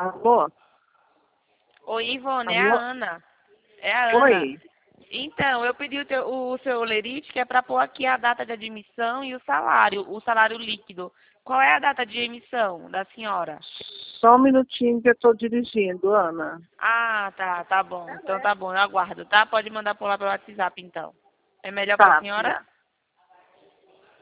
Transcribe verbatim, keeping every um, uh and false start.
Alô? Oi, Ivone, é Alô? a Ana. É a Ana. Oi. Então, eu pedi o, teu, o seu lerite, que é para pôr aqui a data de admissão e o salário, o salário líquido. Qual é a data de emissão da senhora? Só um minutinho que eu estou dirigindo, Ana. Ah, tá, tá bom. Então tá bom, eu aguardo, tá? Pode mandar por lá pelo WhatsApp, então. É melhor para a Tá, senhora?